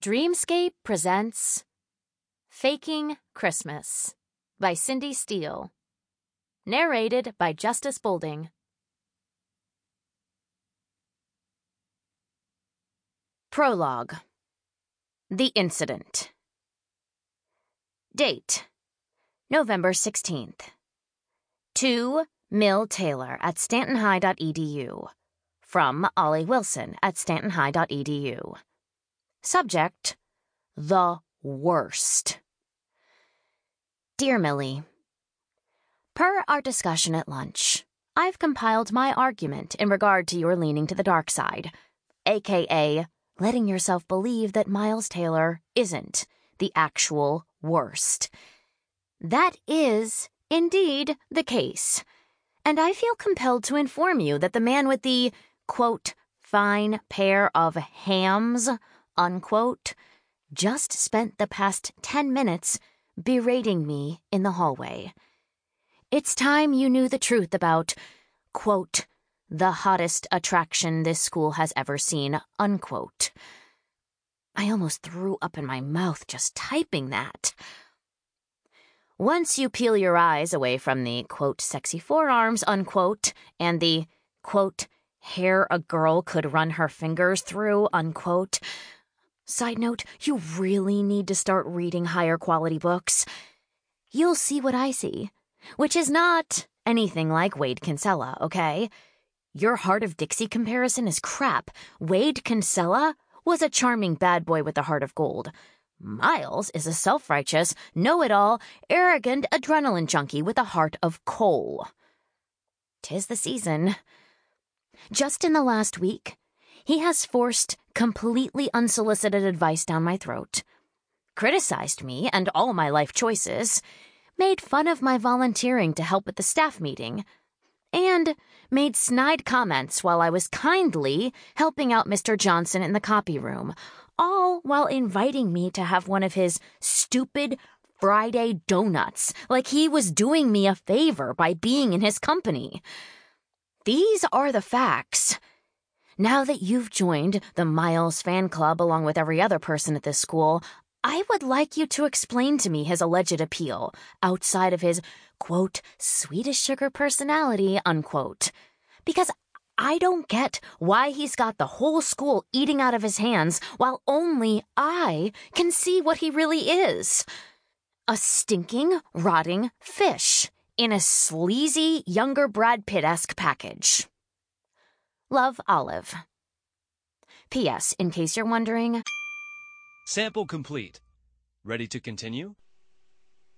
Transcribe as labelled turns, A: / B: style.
A: Dreamscape presents Faking Christmas by Cindy Steele. Narrated by Justice Bolding. Prologue. The Incident. Date: November 16th. To Mill Taylor at stantonhigh.edu. From Ollie Wilson at stantonhigh.edu. Subject: the worst. Dear Millie, per our discussion at lunch, I've compiled my argument in regard to your leaning to the dark side, aka letting yourself believe that Miles Taylor isn't the actual worst. That is, indeed, the case, and I feel compelled to inform you that the man with the, quote, fine pair of hams, unquote, just spent the past 10 minutes berating me in the hallway. It's time you knew the truth about, quote, the hottest attraction this school has ever seen, unquote. I almost threw up in my mouth just typing that. Once you peel your eyes away from the, quote, sexy forearms, unquote, and the, quote, hair a girl could run her fingers through, unquote. Side note, you really need to start reading higher quality books. You'll see what I see, which is not anything like Wade Kinsella, okay? Your Heart of Dixie comparison is crap. Wade Kinsella was a charming bad boy with a heart of gold. Miles is a self-righteous, know-it-all, arrogant adrenaline junkie with a heart of coal. 'Tis the season. Just in the last week, he has forced completely unsolicited advice down my throat, criticized me and all my life choices, made fun of my volunteering to help at the staff meeting, and made snide comments while I was kindly helping out Mr. Johnson in the copy room, all while inviting me to have one of his stupid Friday donuts, like he was doing me a favor by being in his company. These are the facts. Now that you've joined the Miles fan club along with every other person at this school, I would like you to explain to me his alleged appeal, outside of his, quote, sweet as sugar personality, unquote. Because I don't get why he's got the whole school eating out of his hands while only I can see what he really is. A stinking, rotting fish in a sleazy, younger Brad Pitt-esque package. Love, Olive. P.S. In case you're wondering...
B: Sample complete. Ready to continue?